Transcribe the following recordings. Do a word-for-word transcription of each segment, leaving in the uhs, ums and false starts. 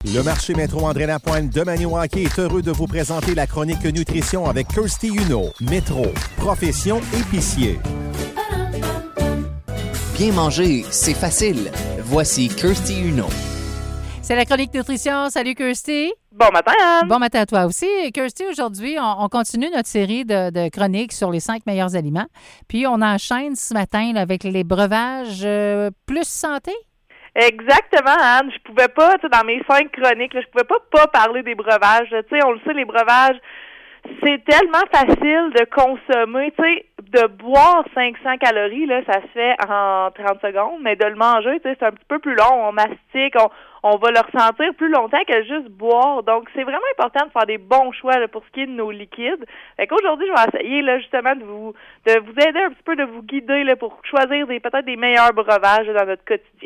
Le marché métro André-Lapointe de Maniwaki est heureux de vous présenter la chronique nutrition avec Kirsty Uno. Métro, profession épicier. Bien manger, c'est facile. Voici Kirsty Uno. C'est la chronique nutrition. Salut Kirsty. Bon matin, Anne. Bon matin à toi aussi. Kirsty, aujourd'hui, on, on continue notre série de, de chroniques sur les cinq meilleurs aliments. Puis on enchaîne ce matin là, avec les breuvages euh, plus santé. Exactement, Anne. Je pouvais pas, tu sais, dans mes cinq chroniques, là, je pouvais pas pas parler des breuvages. Tu sais, on le sait, les breuvages, c'est tellement facile de consommer. Tu sais, de boire cinq cents calories, là, ça se fait en trente secondes, mais de le manger, tu sais, c'est un petit peu plus long. On mastique, on, on va le ressentir plus longtemps que juste boire. Donc, c'est vraiment important de faire des bons choix là, pour ce qui est de nos liquides. Fait qu'aujourd'hui, je vais essayer là, justement de vous de vous aider un petit peu, de vous guider là, pour choisir des peut-être des meilleurs breuvages là, dans notre quotidien.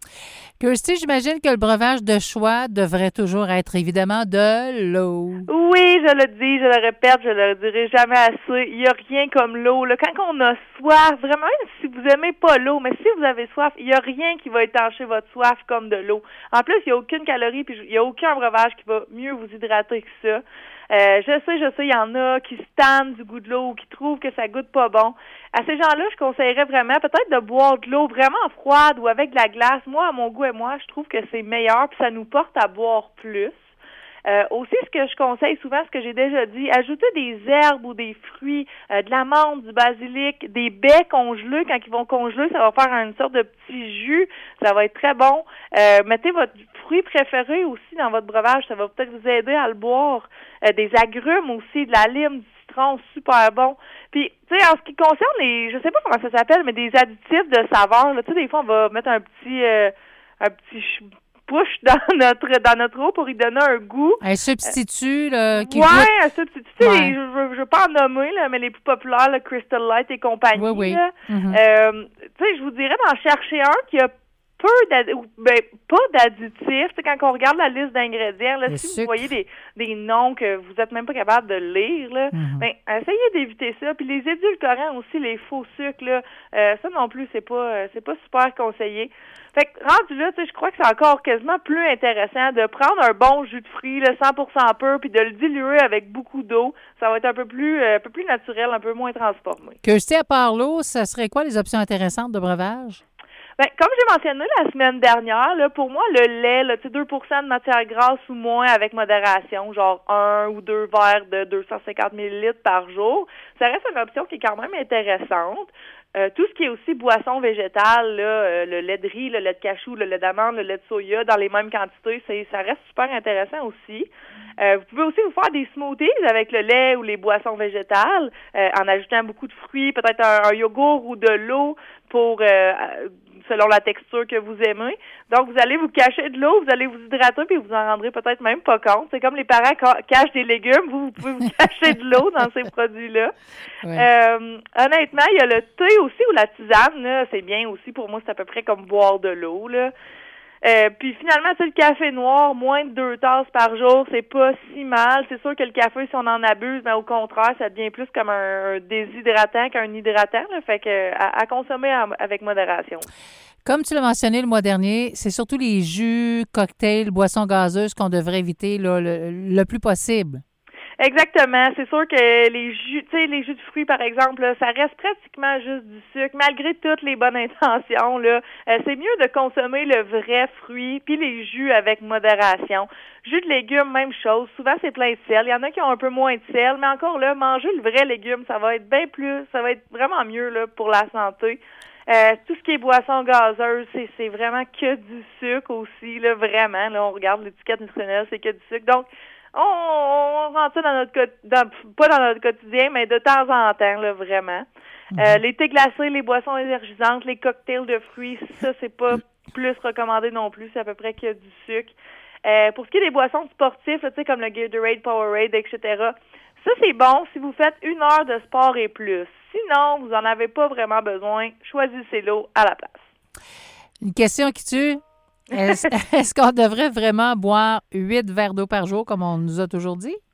Kirsty, j'imagine que le breuvage de choix devrait toujours être évidemment de l'eau. Oui, je le dis, je le répète, je le dirai jamais assez. Il n'y a rien comme l'eau. Là. Quand on a soif, vraiment, même si vous aimez pas l'eau, mais si vous avez soif, il n'y a rien qui va étancher votre soif comme de l'eau. En plus, il n'y a aucune calorie, puis il n'y a aucun breuvage qui va mieux vous hydrater que ça. Euh, je sais, je sais, il y en a qui se tannent du goût de l'eau ou qui trouvent que ça goûte pas bon. À ces gens-là, je conseillerais vraiment peut-être de boire de l'eau vraiment froide ou avec de la glace. Moi, à mon goût et moi, je trouve que c'est meilleur puis ça nous porte à boire plus. Euh, aussi, ce que je conseille souvent, ce que j'ai déjà dit, ajouter des herbes ou des fruits, euh, de l'amande, du basilic, des baies congelés. Quand ils vont congeler, ça va faire une sorte de petit jus. Ça va être très bon. Euh, mettez votre fruit préféré aussi dans votre breuvage. Ça va peut-être vous aider à le boire. Euh, des agrumes aussi, de la lime, du citron, super bon. Puis, tu sais, en ce qui concerne les, je sais pas comment ça s'appelle, mais des additifs de saveur, là, tu sais, des fois, on va mettre un petit, euh, un petit push dans notre dans notre eau pour y donner un goût. Un substitut, là, qui ouais, goûte... un substitut. Tu sais, Ouais. je ne veux pas en nommer, là, mais les plus populaires, le Crystal Light et compagnie. Oui, oui. Là. Mm-hmm. Euh, tu sais, je vous dirais d'en chercher un qui a peu d'additifs, ben, pas d'additifs. Tu sais, quand on regarde la liste d'ingrédients, là, Le si sucre. vous voyez des, des noms que vous êtes même pas capable de lire, là, Mm-hmm. ben, essayez d'éviter ça. Puis les édulcorants aussi, les faux sucres, là, euh, ça non plus, c'est pas, euh, c'est pas super conseillé. Fait que, rendu là, tu sais, je crois que c'est encore quasiment plus intéressant de prendre un bon jus de fruits, là, cent pour cent pur, puis de le diluer avec beaucoup d'eau. Ça va être un peu plus, euh, un peu plus naturel, un peu moins transformé. Kirsty, à part l'eau, ça serait quoi les options intéressantes de breuvage? Ben, comme j'ai mentionné la semaine dernière, là, pour moi, le lait, là, tu sais, deux pour cent de matière grasse ou moins avec modération, genre un ou deux verres de deux cent cinquante millilitres par jour, ça reste une option qui est quand même intéressante. Euh, tout ce qui est aussi boisson végétale, là, euh, le lait de riz, le lait de cachou, le lait d'amande, le lait de soya, dans les mêmes quantités, c'est, ça reste super intéressant aussi. Euh, vous pouvez aussi vous faire des smoothies avec le lait ou les boissons végétales, euh, en ajoutant beaucoup de fruits, peut-être un, un yogourt ou de l'eau pour euh, selon la texture que vous aimez. Donc, vous allez vous cacher de l'eau, vous allez vous hydrater, puis vous en rendrez peut-être même pas compte. C'est comme les parents ca- cachent des légumes, vous, vous pouvez vous cacher de l'eau dans ces produits-là. Ouais. Euh, honnêtement, il y a le thé aussi ou la tisane, là, c'est bien aussi. Pour moi, c'est à peu près comme boire de l'eau, là. Euh, puis finalement, tu sais, le café noir, moins de deux tasses par jour, c'est pas si mal. C'est sûr que le café, si on en abuse, mais au contraire, ça devient plus comme un déshydratant qu'un hydratant. Là, fait que à, à consommer à- avec modération. Comme tu l'as mentionné le mois dernier, c'est surtout les jus, cocktails, boissons gazeuses qu'on devrait éviter là, le, le plus possible. Exactement. C'est sûr que les jus, tu sais, les jus de fruits, par exemple, là, ça reste pratiquement juste du sucre, malgré toutes les bonnes intentions. Là, euh, c'est mieux de consommer le vrai fruit, puis les jus avec modération. Jus de légumes, même chose. Souvent, c'est plein de sel. Il y en a qui ont un peu moins de sel, mais encore là, manger le vrai légume, ça va être bien plus, ça va être vraiment mieux là pour la santé. Euh, tout ce qui est boisson gazeuse, c'est, c'est vraiment que du sucre aussi, là, vraiment. Là, on regarde l'étiquette nutritionnelle, c'est que du sucre. Donc, on, on rentre ça dans notre dans, pas dans notre quotidien, mais de temps en temps, là, vraiment. Mm-hmm. Euh, les thés glacés, les boissons énergisantes, les cocktails de fruits, ça, c'est pas plus recommandé non plus, c'est à peu près que du sucre. Euh, pour ce qui est des boissons sportives, tu sais, comme le Gatorade, Powerade, et cetera, ça, c'est bon si vous faites une heure de sport et plus. Sinon, vous n'en avez pas vraiment besoin. Choisissez l'eau à la place. Une question qui tue. Est-ce, est-ce qu'on devrait vraiment boire huit verres d'eau par jour, comme on nous a toujours dit? Oui,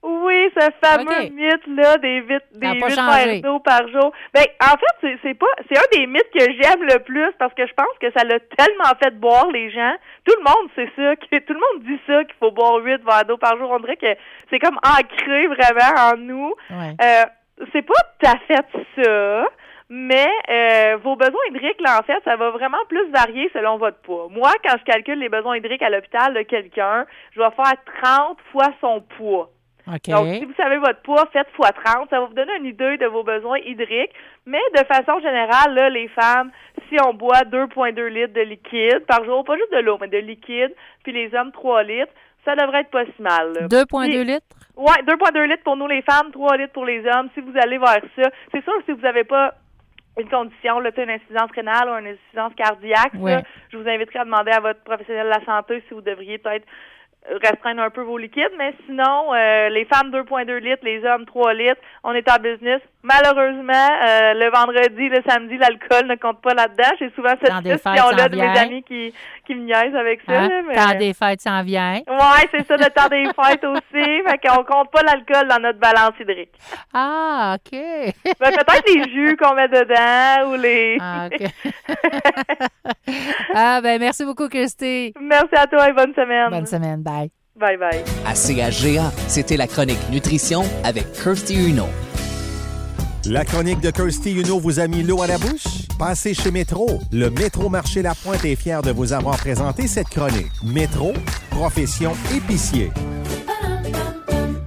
casser ce fameux okay. mythe-là des huit des huit verres d'eau par jour. Ben, en fait, c'est, c'est pas c'est un des mythes que j'aime le plus parce que je pense que ça l'a tellement fait boire les gens. Tout le monde sait ça, que tout le monde dit ça qu'il faut boire huit verres d'eau par jour. On dirait que c'est comme ancré vraiment en nous. Ouais. Euh, c'est pas tout à fait ça. Mais euh, vos besoins hydriques, là, en fait, ça va vraiment plus varier selon votre poids. Moi, quand je calcule les besoins hydriques à l'hôpital de quelqu'un, je vais faire trente fois son poids. Okay. Donc, si vous savez votre poids, faites fois trente. Ça va vous donner une idée de vos besoins hydriques. Mais de façon générale, là, les femmes, si on boit deux virgule deux litres de liquide par jour, pas juste de l'eau, mais de liquide, puis les hommes, trois litres, ça devrait être pas si mal. deux virgule deux litres? Oui, deux virgule deux litres pour nous, les femmes, trois litres pour les hommes. Si vous allez vers ça, c'est sûr que si vous n'avez pas une condition, là, une insuffisance rénale ou une insuffisance cardiaque, ouais. ça, je vous inviterai à demander à votre professionnel de la santé si vous devriez peut-être restreindre un peu vos liquides, mais sinon, euh, les femmes deux virgule deux litres, les hommes trois litres, on est en business. Malheureusement, euh, le vendredi, le samedi, l'alcool ne compte pas là-dedans. J'ai souvent cette question-là de mes amis qui, qui me niaisent avec ça. Hein? Là, mais... Temps des fêtes s'en vient. Oui, c'est ça, le temps des fêtes aussi. Fait qu'on compte pas l'alcool dans notre balance hydrique. Ah, OK. Ben, peut-être les jus qu'on met dedans ou les... Ah, OK. ah, ben merci beaucoup, Kirsty. Merci à toi et bonne semaine. Bonne semaine, bye. Bye bye. À C H G A, c'était la chronique nutrition avec Kirsty Uno. La chronique de Kirsty Uno vous a mis l'eau à la bouche? Passez chez Métro. Le Métro Marché La Pointe est fier de vous avoir présenté cette chronique. Métro, profession épicier.